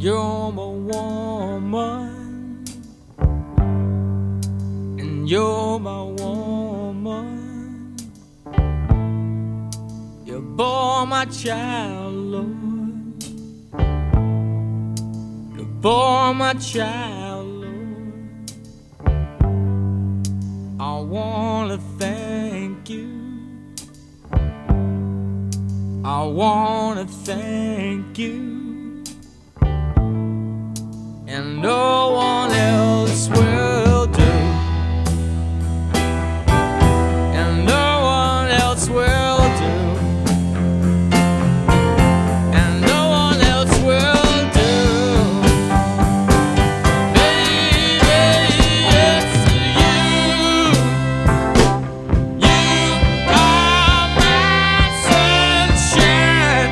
You're my woman, and you're my woman. You bore my child, Lord. You bore my child, Lord. I wanna thank you. I wanna thank you. And no one